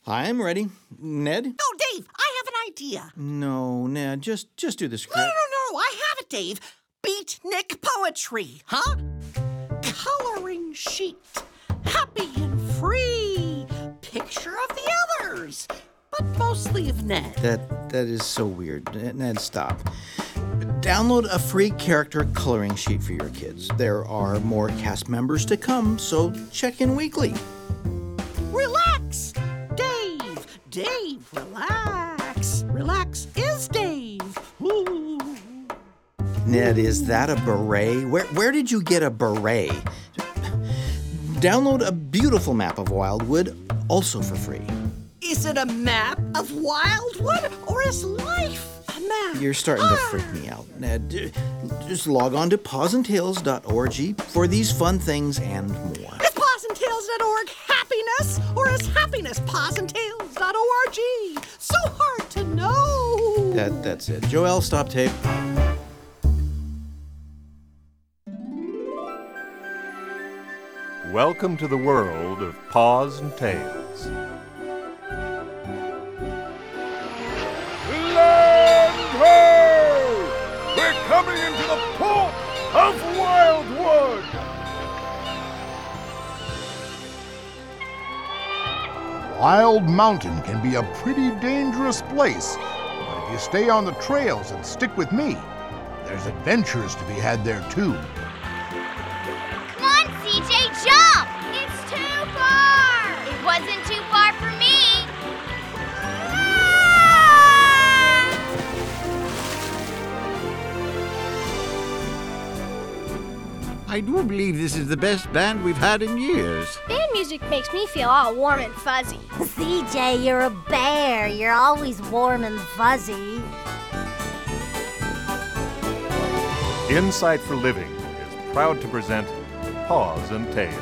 I'm ready. Ned? No, Dave, I have an idea. No, Ned, just do the script. No, I have it, Dave. Beatnik poetry, huh? Coloring sheet. Happy and free. Picture of the others, but mostly of Ned. That is so weird. Ned, stop. Download a free character coloring sheet for your kids. There are more cast members to come, so check in weekly. Relax, Dave, relax. Relax is Dave. Ooh. Ned, is that a beret? Where did you get a beret? Download a beautiful map of Wildwood, also for free. Is it a map of Wildwood, or is life a map? You're starting to freak me out, Ned. Just log on to pawsandtails.org for these fun things and more. Is pawsandtails.org happiness, or is happiness pawsandtails.org? So hard to know. That's it. Joel, stop tape. Welcome to the world of Paws and Tails. Land ho! We're coming into the port of Wildwood! Wild Mountain can be a pretty dangerous place, but if you stay on the trails and stick with me, there's adventures to be had there too. Come on, CJ, jump! It's too far! It wasn't too far for me! I do believe this is the best band we've had in years. Band music makes me feel all warm and fuzzy. CJ, you're a bear. You're always warm and fuzzy. Insight for Living is proud to present Paws and Tails.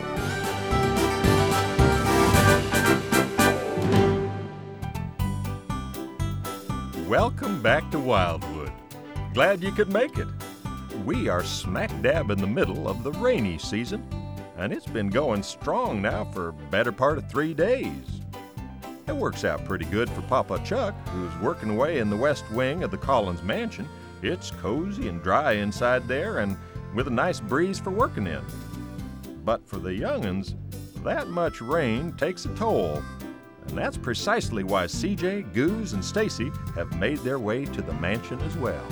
Welcome back to Wildwood. Glad you could make it. We are smack dab in the middle of the rainy season, and it's been going strong now for better part of 3 days. It works out pretty good for Papa Chuck, who's working away in the west wing of the Collins mansion. It's cozy and dry inside there, and with a nice breeze for working in. But for the young'uns, that much rain takes a toll, and that's precisely why CJ, Goose, and Stacy have made their way to the mansion as well.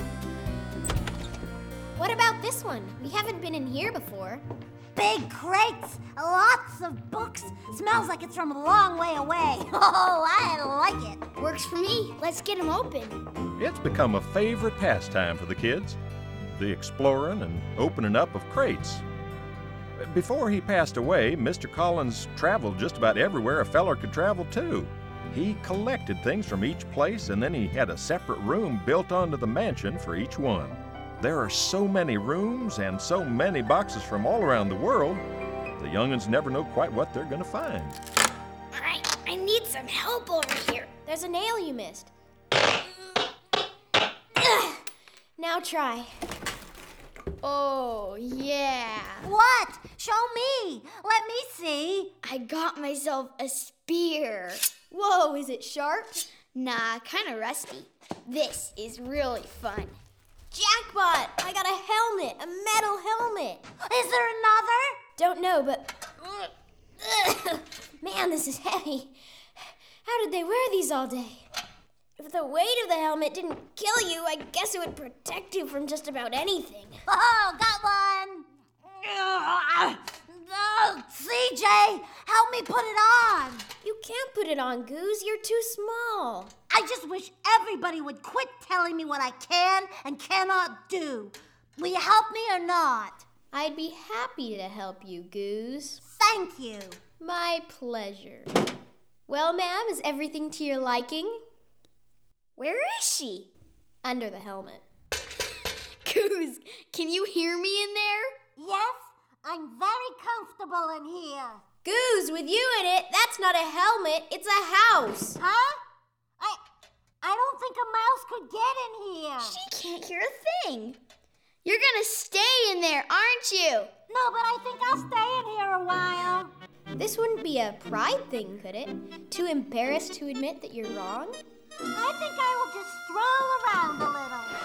What about this one? We haven't been in here before. Big crates, lots of books. Smells like it's from a long way away. Oh, I like it. Works for me. Let's get them open. It's become a favorite pastime for the kids, the exploring and opening up of crates. Before he passed away, Mr. Collins traveled just about everywhere a feller could travel to. He collected things from each place, and then he had a separate room built onto the mansion for each one. There are so many rooms and so many boxes from all around the world, the young'uns never know quite what they're gonna find. All right, I need some help over here. There's a nail you missed. Now try. Oh, yeah. What? Show me. Let me see. I got myself a spear. Whoa, is it sharp? Nah, kind of rusty. This is really fun. Jackpot! I got a helmet, a metal helmet. Is there another? Don't know, but... Man, this is heavy. How did they wear these all day? If the weight of the helmet didn't kill you, I guess it would protect you from just about anything. Oh, got one. CJ, help me put it on. You can't put it on, Goose. You're too small. I just wish everybody would quit telling me what I can and cannot do. Will you help me or not? I'd be happy to help you, Goose. Thank you. My pleasure. Well, ma'am, is everything to your liking? Where is she? Under the helmet. Goose, can you hear me in there? Yes, I'm very comfortable in here. Goose, with you in it, that's not a helmet, it's a house. Huh? I don't think a mouse could get in here. She can't hear a thing. You're gonna stay in there, aren't you? No, but I think I'll stay in here a while. This wouldn't be a pride thing, could it? Too embarrassed to admit that you're wrong? I think I will just stroll around a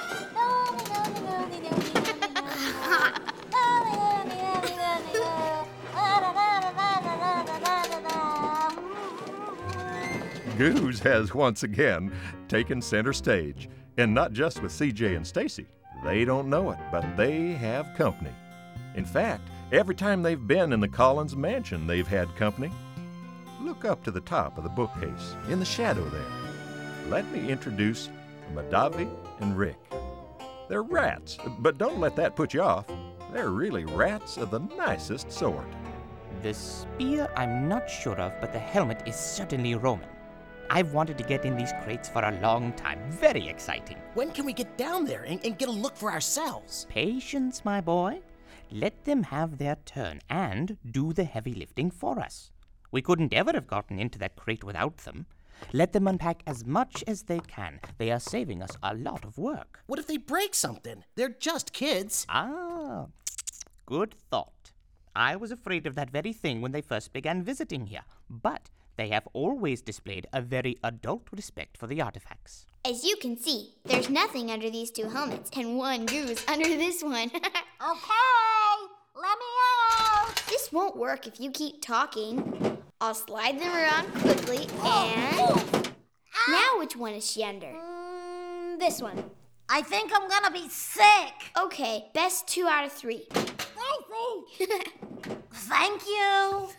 little. Goose has once again taken center stage, and not just with CJ and Stacy. They don't know it, but they have company. In fact, every time they've been in the Collins mansion, they've had company. Look up to the top of the bookcase, in the shadow there. Let me introduce Madavi and Rick. They're rats, but don't let that put you off. They're really rats of the nicest sort. The spear I'm not sure of, but the helmet is certainly Roman. I've wanted to get in these crates for a long time. Very exciting. When can we get down there and get a look for ourselves? Patience, my boy. Let them have their turn and do the heavy lifting for us. We couldn't ever have gotten into that crate without them. Let them unpack as much as they can. They are saving us a lot of work. What if they break something? They're just kids. Ah, good thought. I was afraid of that very thing when they first began visiting here, but they have always displayed a very adult respect for the artifacts. As you can see, there's nothing under these two helmets and one goose under this one. Okay, let me out. This won't work if you keep talking. I'll slide them around quickly and... Now which one is she under? This one. I think I'm gonna be sick. Okay, best 2 out of 3. Stacy. Thank you.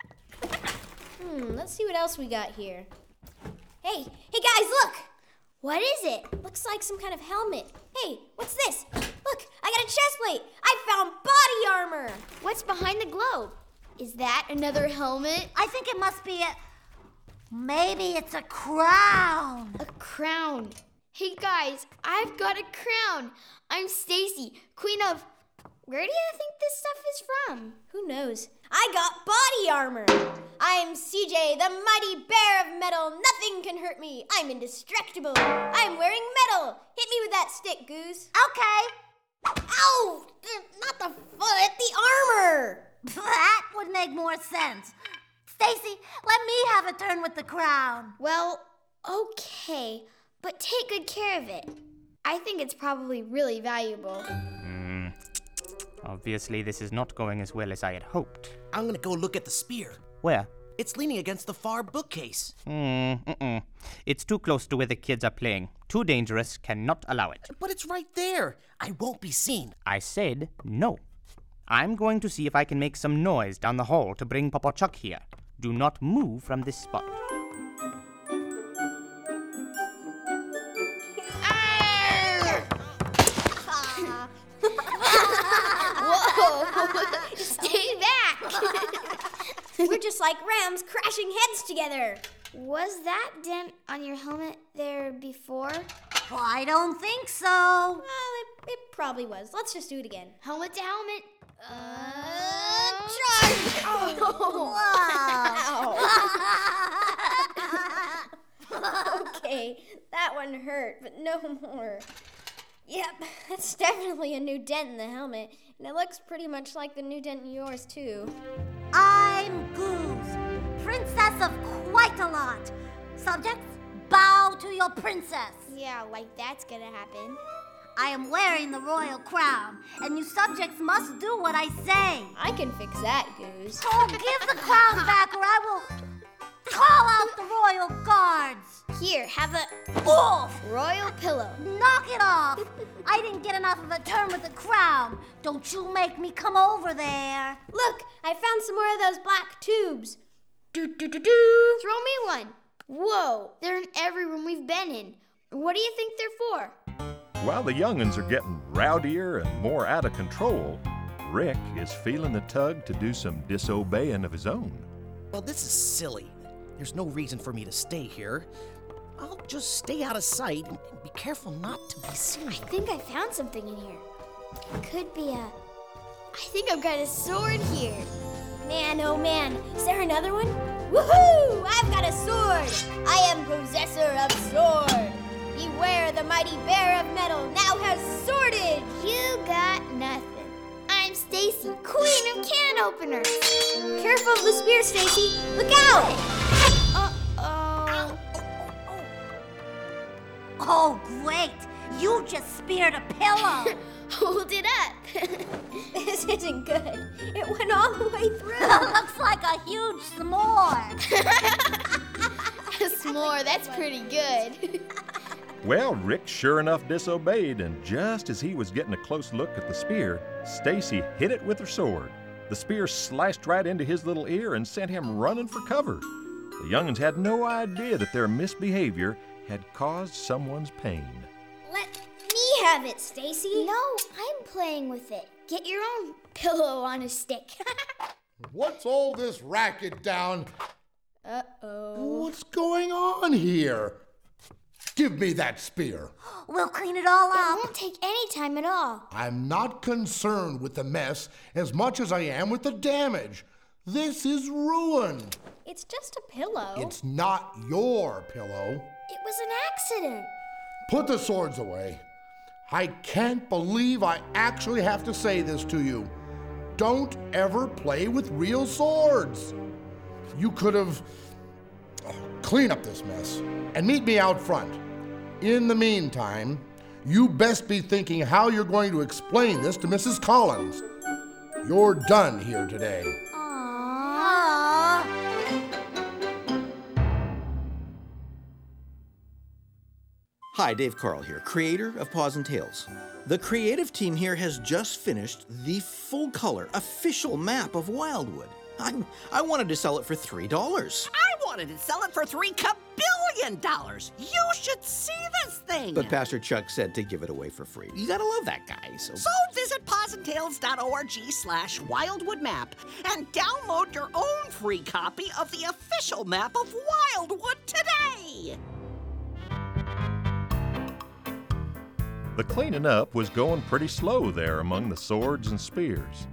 Let's see what else we got here. Hey guys, look! What is it? Looks like some kind of helmet. Hey, what's this? Look, I got a chest plate. I found body armor. What's behind the globe? Is that another helmet? I think it must be maybe it's a crown. A crown. Hey guys, I've got a crown. I'm Stacy, queen of... Where do you think this stuff is from? Who knows? I got body armor. I'm CJ, the mighty bear of metal. Nothing can hurt me. I'm indestructible. I'm wearing metal. Hit me with that stick, Goose. Okay. Ow! Not the foot, the armor. That would make more sense. Stacy, let me have a turn with the crown. Well, okay, but take good care of it. I think it's probably really valuable. Obviously, this is not going as well as I had hoped. I'm gonna go look at the spear. Where? It's leaning against the far bookcase. It's too close to where the kids are playing. Too dangerous, cannot allow it. But it's right there. I won't be seen. I said no. I'm going to see if I can make some noise down the hall to bring Papa Chuck here. Do not move from this spot. Whoa! Stay back! We're just like rams crashing heads together. Was that dent on your helmet there before? Well, I don't think so. Well, it probably was. Let's just do it again. Helmet to helmet. Charge! Whoa. Okay, that one hurt, but no more. Yep, that's definitely a new dent in the helmet, and it looks pretty much like the new dent in yours, too. I'm Goose, princess of quite a lot. Subjects, bow to your princess. Yeah, like that's gonna happen. I am wearing the royal crown, and you subjects must do what I say. I can fix that, Goose. Oh, give the crown back or I will call out the royal guards. Here, have a Off! royal pillow. Knock it off! I didn't get enough of a turn with the crown. Don't you make me come over there. Look, I found some more of those black tubes. Throw me one. Whoa, they're in every room we've been in. What do you think they're for? While the young'uns are getting rowdier and more out of control, Rick is feeling the tug to do some disobeying of his own. Well, this is silly. There's no reason for me to stay here. I'll just stay out of sight and be careful not to be seen. I think I found something in here. It could be I think I've got a sword here. Man, oh man, is there another one? Woohoo! I've got a sword! I am possessor of sword! Beware, the mighty bear of metal now has sworded! You got nothing. I'm Stacy, queen of can openers. Careful of the spear, Stacy. Look out! Uh-oh. Oh, great. You just speared a pillow. Hold it up. This isn't good. It went all the way through. Looks like a huge s'more. A s'more, that's pretty good. Well, Rick sure enough disobeyed, and just as he was getting a close look at the spear, Stacy hit it with her sword. The spear sliced right into his little ear and sent him running for cover. The young'uns had no idea that their misbehavior had caused someone's pain. Let me have it, Stacy. No, I'm playing with it. Get your own pillow on a stick. What's all this racket down? Uh-oh. What's going on here? Give me that spear. We'll clean it all It up. won't take any time at all. I'm not concerned with the mess as much as I am with the damage. This is ruined. It's just a pillow. It's not your pillow. It was an accident. Put the swords away. I can't believe I actually have to say this to you. Don't ever play with real swords. You could have... Clean up this mess and meet me out front. In the meantime, you best be thinking how you're going to explain this to Mrs. Collins. You're done here today. Aww. Hi, Dave Carl here, creator of Paws and Tails. The creative team here has just finished the full-color official map of Wildwood. I wanted to sell it for $3. I wanted to sell it for $3 kabillion. You should see this thing. But Pastor Chuck said to give it away for free. You gotta love that guy, so... So visit pawsandtails.org/Wildwood map and download your own free copy of the official map of Wildwood today. The cleaning up was going pretty slow there among the swords and spears.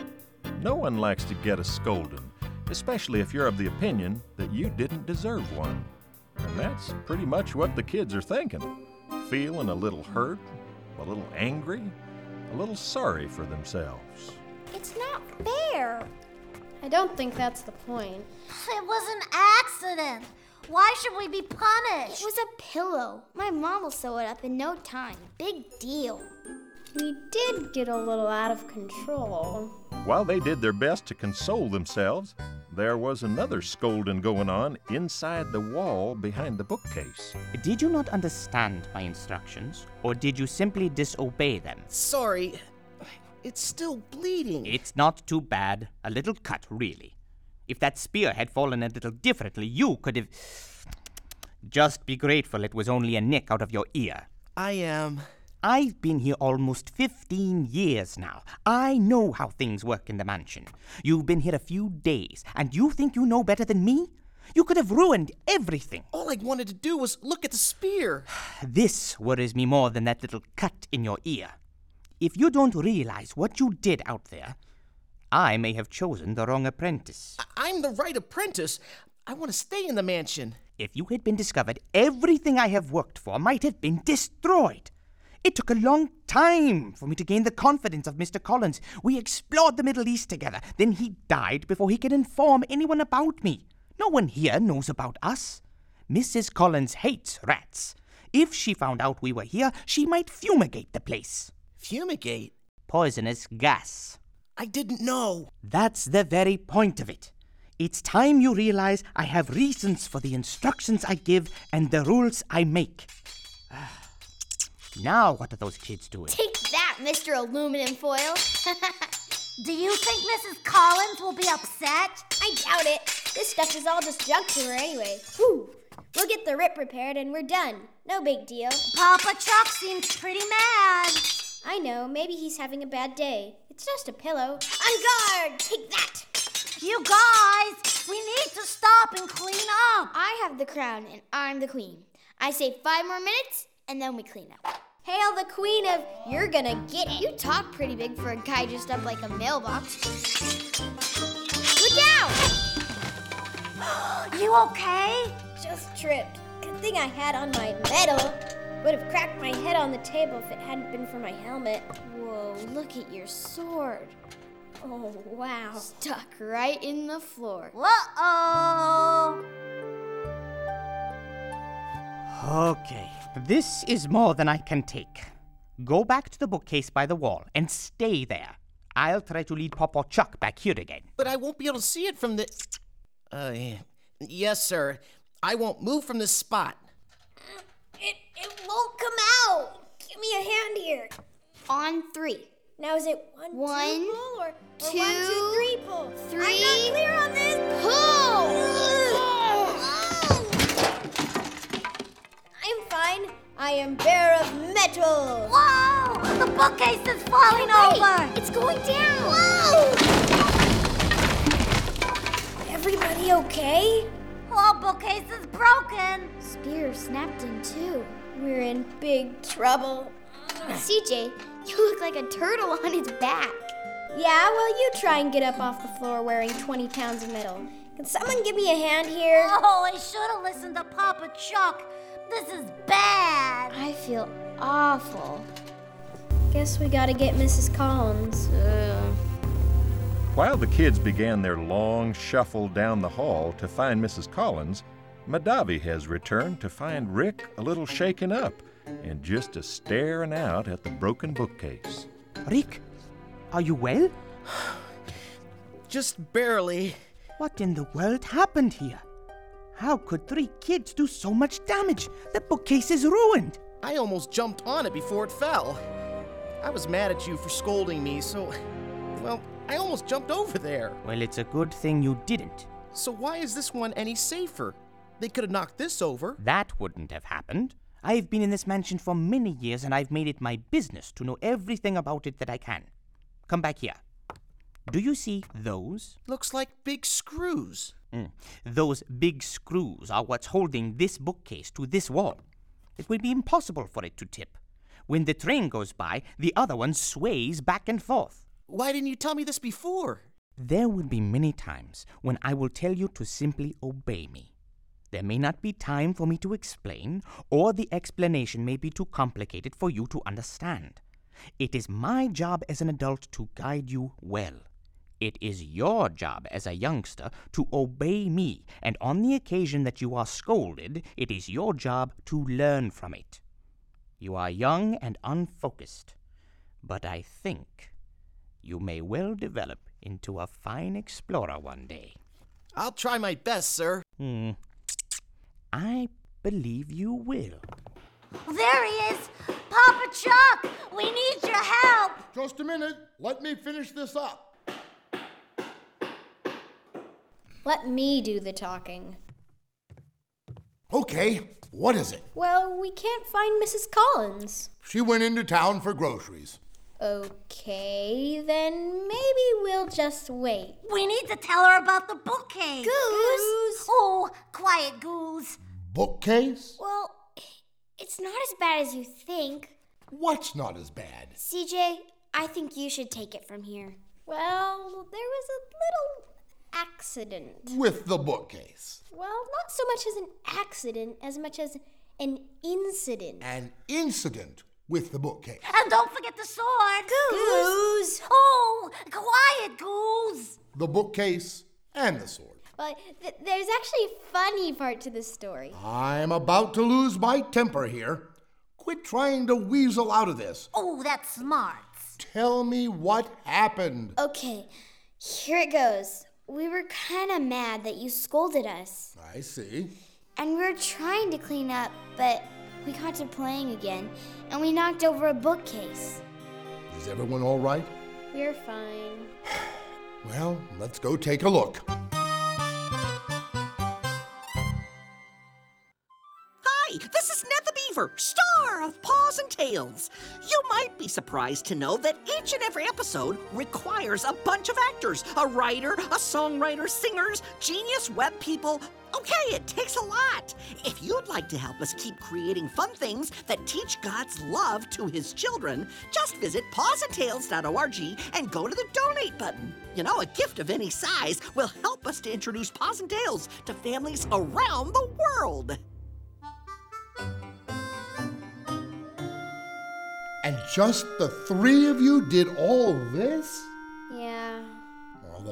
No one likes to get a scolding, especially if you're of the opinion that you didn't deserve one. And that's pretty much what the kids are thinking, feeling a little hurt, a little angry, a little sorry for themselves. It's not fair. I don't think that's the point. It was an accident. Why should we be punished? It was a pillow. My mom will sew it up in no time. Big deal. We did get a little out of control. While they did their best to console themselves, there was another scolding going on inside the wall behind the bookcase. Did you not understand my instructions, or did you simply disobey them? Sorry, it's still bleeding. It's not too bad. A little cut, really. If that spear had fallen a little differently, you could have... Just be grateful it was only a nick out of your ear. I am. I've been here almost 15 years now. I know how things work in the mansion. You've been here a few days, and you think you know better than me? You could have ruined everything. All I wanted to do was look at the spear. This worries me more than that little cut in your ear. If you don't realize what you did out there, I may have chosen the wrong apprentice. I'm the right apprentice. I want to stay in the mansion. If you had been discovered, everything I have worked for might have been destroyed. It took a long time for me to gain the confidence of Mr. Collins. We explored the Middle East together. Then he died before he could inform anyone about me. No one here knows about us. Mrs. Collins hates rats. If she found out we were here, she might fumigate the place. Fumigate? Poisonous gas. I didn't know. That's the very point of it. It's time you realize I have reasons for the instructions I give and the rules I make. Now what are those kids doing? Take that, Mr. Aluminum Foil. Do you think Mrs. Collins will be upset? I doubt it. This stuff is all just junk to her anyway. Whew. We'll get the rip repaired and we're done. No big deal. Papa Chuck seems pretty mad. I know. Maybe he's having a bad day. It's just a pillow. On guard! Take that! You guys, we need to stop and clean up. I have the crown and I'm the queen. I say 5 more minutes and then we clean up. Hail the queen of you're gonna get it. You talk pretty big for a guy dressed up like a mailbox. Look out! You okay? Just tripped. Good thing I had on my medal. Would have cracked my head on the table if it hadn't been for my helmet. Whoa, look at your sword. Oh, wow. Stuck right in the floor. Uh-oh. Okay, this is more than I can take. Go back to the bookcase by the wall and stay there. I'll try to lead Papa Chuck back here again. But I won't be able to see it from the... Yes, sir. I won't move from this spot. It won't come out. Give me a hand here. On 3. Now is it one, One, two, pull, or 2, 1, 2, 3, pull? 3. I'm not clear on this. Pull! I'm fine. I am bare of metal. Whoa! The bookcase is falling over. It's going down. Whoa! Everybody okay? Whole bookcase is broken. Spear snapped in 2. We're in big trouble. CJ, you look like a turtle on its back. Yeah, well, you try and get up off the floor wearing 20 pounds of metal. Can someone give me a hand here? Oh, I should have listened to Papa Chuck. This is bad. I feel awful. Guess we gotta get Mrs. Collins. While the kids began their long shuffle down the hall to find Mrs. Collins, Madavi has returned to find Rick a little shaken up and just staring out at the broken bookcase. Rick, are you well? Just barely. What in the world happened here? How could 3 kids do so much damage? The bookcase is ruined. I almost jumped on it before it fell. I was mad at you for scolding me, so... Well, I almost jumped over there. Well, it's a good thing you didn't. So why is this one any safer? They could have knocked this over. That wouldn't have happened. I've been in this mansion for many years, and I've made it my business to know everything about it that I can. Come back here. Do you see those? Looks like big screws. Those big screws are what's holding this bookcase to this wall. It will be impossible for it to tip. When the train goes by, the other one sways back and forth. Why didn't you tell me this before? There will be many times when I will tell you to simply obey me. There may not be time for me to explain, or the explanation may be too complicated for you to understand. It is my job as an adult to guide you well. It is your job as a youngster to obey me, and on the occasion that you are scolded, it is your job to learn from it. You are young and unfocused, but I think you may well develop into a fine explorer one day. I'll try my best, sir. I believe you will. There he is. Papa Chuck, we need your help. Just a minute. Let me finish this up. Let me do the talking. Okay, what is it? Well, we can't find Mrs. Collins. She went into town for groceries. Okay, then maybe we'll just wait. We need to tell her about the bookcase. Goose! Oh, quiet, Goose. Bookcase? Well, it's not as bad as you think. What's not as bad? CJ, I think you should take it from here. Well, there was a little accident. With the bookcase. Well, not so much as an accident as much as an incident. An incident with the bookcase. And don't forget the sword. Goose! Oh, quiet, Goose. The bookcase and the sword. Well, there's actually a funny part to this story. I'm about to lose my temper here. Quit trying to weasel out of this. Oh, that's smart. Tell me what happened. Okay, here it goes. We were kind of mad that you scolded us. I see. And we were trying to clean up, but we got to playing again, and we knocked over a bookcase. Is everyone all right? We're fine. Well, let's go take a look. Hi, this is Ned the Beaver, star of Paws and Tails. You might be surprised to know that each and every episode requires a bunch of actors, a writer, a songwriter, singers, genius web people. Okay, it takes a lot. If you'd like to help us keep creating fun things that teach God's love to his children, just visit pawsandtails.org and go to the donate button. You know, a gift of any size will help us to introduce Paws and Tails to families around the world. And just the 3 of you did all this? Yeah.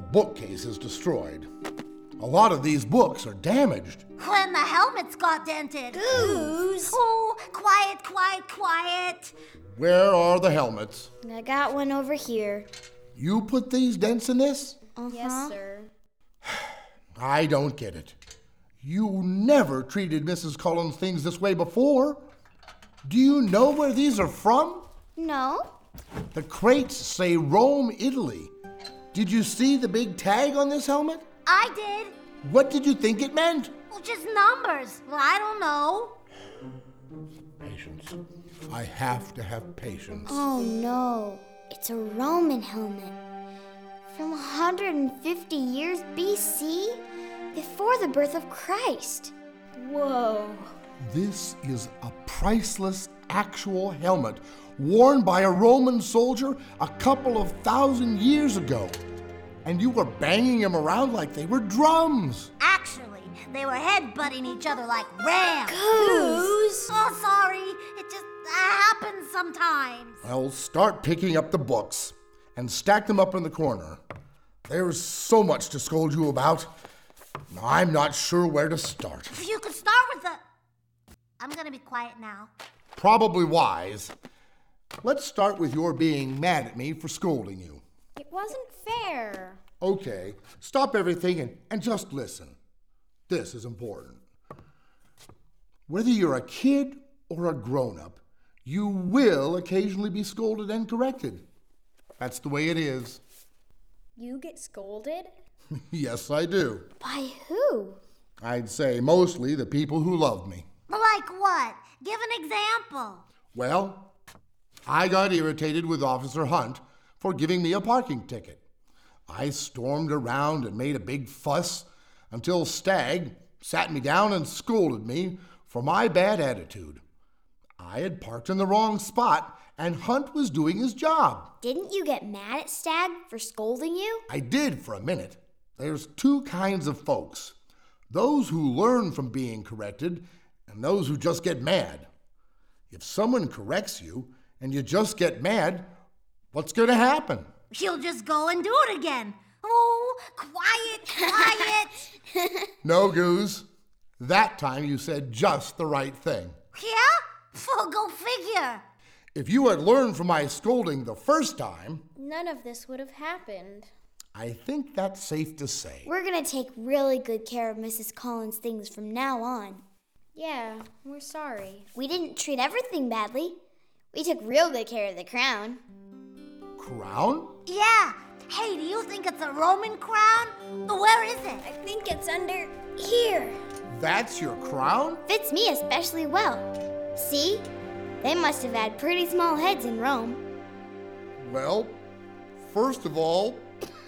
bookcase is destroyed. A lot of these books are damaged. When the helmets got dented. Goose! Oh, quiet, quiet, quiet. Where are the helmets? I got one over here. You put these dents in this? Yes, sir. I don't get it. You never treated Mrs. Collins' things this way before. Do you know where these are from? No. The crates say Rome, Italy. Did you see the big tag on this helmet? I did. What did you think it meant? Well, just numbers. Well, I don't know. Patience. I have to have patience. Oh no. It's a Roman helmet. From 150 years BC? Before the birth of Christ. Whoa. This is a priceless actual helmet worn by a Roman soldier a couple of 1,000 years ago. And you were banging them around like they were drums. Actually, they were headbutting each other like rams. Goose! Oh, sorry. It just happens sometimes. Well, start picking up the books and stack them up in the corner. There's so much to scold you about. I'm not sure where to start. If you could start with the... I'm gonna be quiet now. Probably wise. Let's start with your being mad at me for scolding you. It wasn't fair. Okay, stop everything and just listen. This is important. Whether you're a kid or a grown-up, you will occasionally be scolded and corrected. That's the way it is. You get scolded? Yes, I do. By who? I'd say mostly the people who love me. Like what? Give an example. Well, I got irritated with Officer Hunt for giving me a parking ticket. I stormed around and made a big fuss until Stagg sat me down and scolded me for my bad attitude. I had parked in the wrong spot and Hunt was doing his job. Didn't you get mad at Stagg for scolding you? I did for a minute. There's two kinds of folks. Those who learn from being corrected and those who just get mad. If someone corrects you and you just get mad, what's going to happen? She'll just go and do it again. Oh, quiet, quiet. No, Goose. That time you said just the right thing. Yeah? Well, go figure. If you had learned from my scolding the first time, None of this would have happened. I think that's safe to say. We're gonna take really good care of Mrs. Collins' things from now on. Yeah, we're sorry. We didn't treat everything badly. We took real good care of the crown. Crown? Yeah. Hey, do you think it's a Roman crown? Where is it? I think it's under here. That's your crown? Fits me especially well. See? They must have had pretty small heads in Rome. Well, first of all,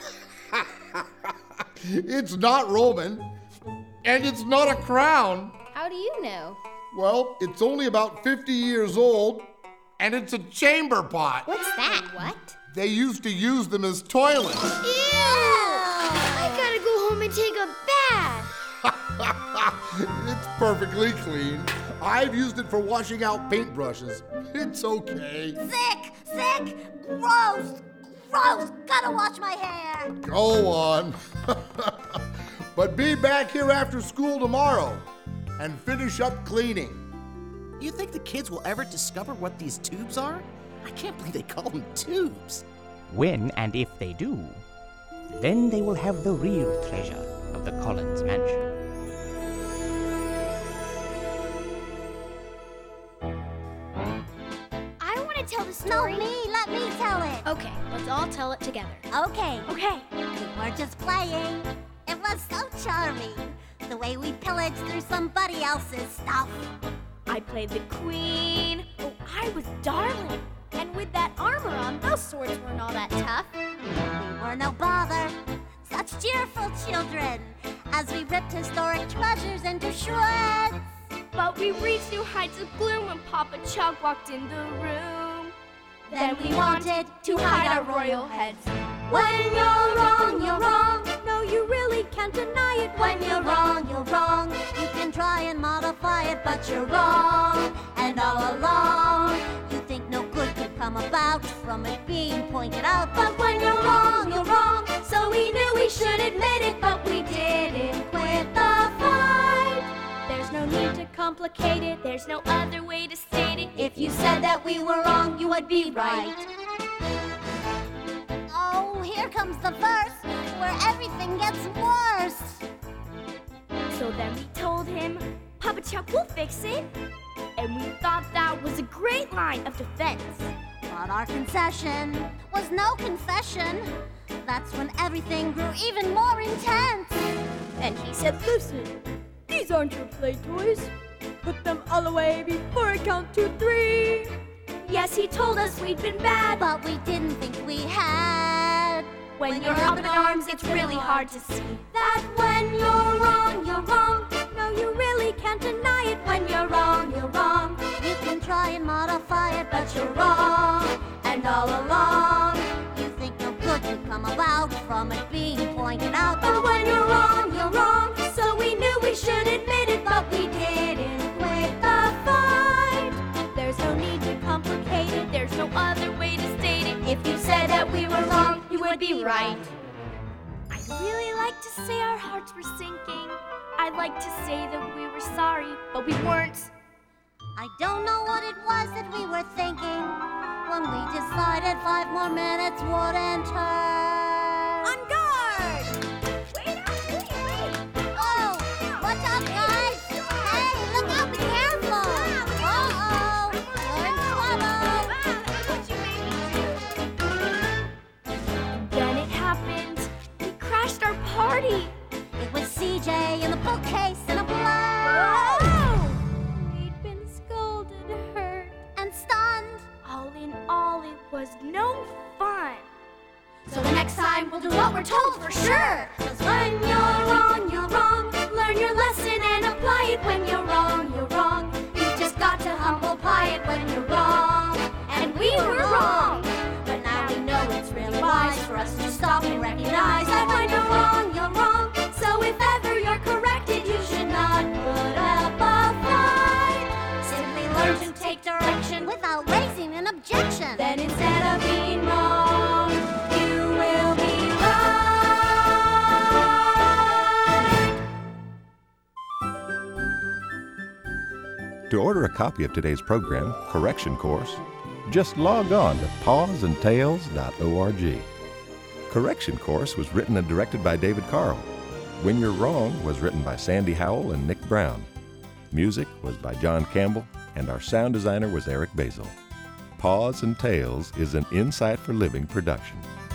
it's not Roman, and it's not a crown. How do you know? Well, it's only about 50 years old, and it's a chamber pot. What's that? What? They used to use them as toilets. Ew! I gotta go home and take a bath. It's perfectly clean. I've used it for washing out paintbrushes. It's okay. Sick, gross, gotta wash my hair. Go on. But be back here after school tomorrow and finish up cleaning. You think the kids will ever discover what these tubes are? I can't believe they call them tubes. When and if they do, then they will have the real treasure of the Collins mansion. I want to tell the No, story. let me tell it. Okay, let's all tell it together. Okay. We were just playing. It was so charming. The way we pillaged through somebody else's stuff. I played the queen. Oh, I was darling. And with that armor on, those swords weren't all that tough. We were no bother. Such cheerful children. As we ripped historic treasures into shreds. But we reached new heights of gloom when Papa Chuck walked in the room. Then we wanted to hide our royal heads. When you're wrong, you're wrong. No, you really can't deny it. When you're wrong, you're wrong. You can try and modify it, but you're wrong. And all along, you think no good could come about from it being pointed out. But when you're wrong, you're wrong. So we knew we we should admit it, but we didn't quit the fight. There's no need to complicate it, there's no other way to state it. If you said that we were wrong, you would be right. Oh, here comes the verse where everything gets worse. So then we told him, Papa Chuck will fix it. And we thought that was a great line of defense. But our concession was no confession. That's when everything grew even more intense. And he said, listen, these aren't your play toys. Put them all away before I count to 3. Yes, he told us we'd been bad, but we didn't think we had. When you're up in arms, it's really hard to see that when you're wrong, you're wrong. No, you really can't deny it. When you're wrong, you're wrong. You can try and modify it, but you're wrong. And all along, you think no good could come about from it being pointed out. But when you're wrong, you're wrong. So we knew we should admit it, but we didn't quit the fight. There's no need to complicate it, there's no other way to state it. If you said that we were wrong, you would be right. I'd really like to say our hearts were sinking. I'd like to say that we were sorry, but we weren't. I don't know what it was that we were thinking when we decided 5 more minutes wouldn't turn. On guard! Wait. Oh, watch out, guys! Hey, look out, be careful! Uh-oh, we're in trouble! Then it happened. We crashed our party. It was CJ in the bookcase in a blur. We'd been scolded, hurt, and stunned. All in all, it was no fun. So the next time, we'll do what we're told for sure. 'Cause when you're wrong, you're wrong. Learn your lesson and apply it. When you're wrong, you're wrong. You've just got to humble pie it when you're wrong. And we were wrong. But now we know it's really wise for us to stop and recognize that when you're wrong, you're wrong. So if ever you're corrected, you should not put up a fight. Simply learn to take direction without raising an objection. Then instead of being wrong, you will be right. To order a copy of today's program, Correction Course, just log on to pawsandtails.org. Correction Course was written and directed by David Carl. When You're Wrong was written by Sandy Howell and Nick Brown. Music was by John Campbell, and our sound designer was Eric Basil. Paws and Tales is an Insight for Living production.